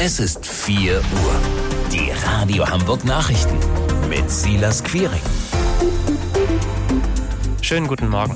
Es ist 4 Uhr. Die Radio Hamburg Nachrichten mit Silas Quiring. Schönen guten Morgen.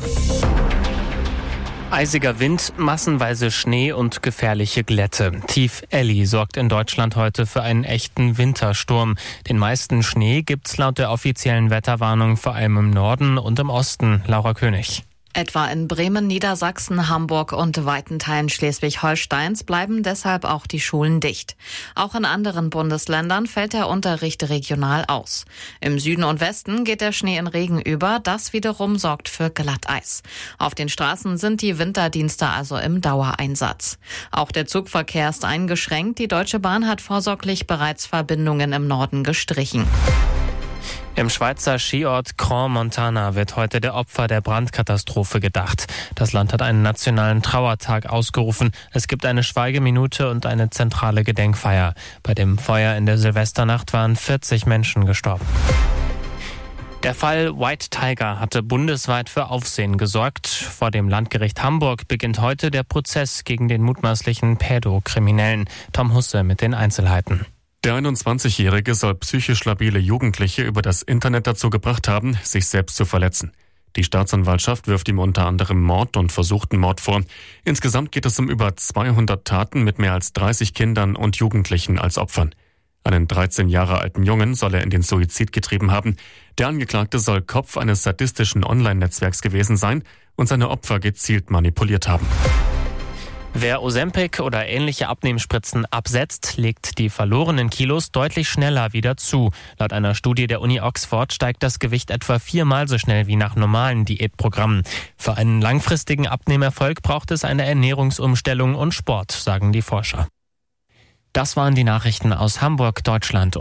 Eisiger Wind, massenweise Schnee und gefährliche Glätte. Tief Elli sorgt in Deutschland heute für einen echten Wintersturm. Den meisten Schnee gibt's laut der offiziellen Wetterwarnung vor allem im Norden und im Osten. Laura König. Etwa in Bremen, Niedersachsen, Hamburg und weiten Teilen Schleswig-Holsteins bleiben deshalb auch die Schulen dicht. Auch in anderen Bundesländern fällt der Unterricht regional aus. Im Süden und Westen geht der Schnee in Regen über, das wiederum sorgt für Glatteis. Auf den Straßen sind die Winterdienste also im Dauereinsatz. Auch der Zugverkehr ist eingeschränkt. Die Deutsche Bahn hat vorsorglich bereits Verbindungen im Norden gestrichen. Im Schweizer Skiort Crans-Montana wird heute der Opfer der Brandkatastrophe gedacht. Das Land hat einen nationalen Trauertag ausgerufen. Es gibt eine Schweigeminute und eine zentrale Gedenkfeier. Bei dem Feuer in der Silvesternacht waren 40 Menschen gestorben. Der Fall White Tiger hatte bundesweit für Aufsehen gesorgt. Vor dem Landgericht Hamburg beginnt heute der Prozess gegen den mutmaßlichen Pädokriminellen. Tom Husse mit den Einzelheiten. Der 21-Jährige soll psychisch labile Jugendliche über das Internet dazu gebracht haben, sich selbst zu verletzen. Die Staatsanwaltschaft wirft ihm unter anderem Mord und versuchten Mord vor. Insgesamt geht es um über 200 Taten mit mehr als 30 Kindern und Jugendlichen als Opfern. Einen 13 Jahre alten Jungen soll er in den Suizid getrieben haben. Der Angeklagte soll Kopf eines sadistischen Online-Netzwerks gewesen sein und seine Opfer gezielt manipuliert haben. Wer Ozempic oder ähnliche Abnehmspritzen absetzt, legt die verlorenen Kilos deutlich schneller wieder zu. Laut einer Studie der Uni Oxford steigt das Gewicht etwa 4-mal so schnell wie nach normalen Diätprogrammen. Für einen langfristigen Abnehmerfolg braucht es eine Ernährungsumstellung und Sport, sagen die Forscher. Das waren die Nachrichten aus Hamburg, Deutschland.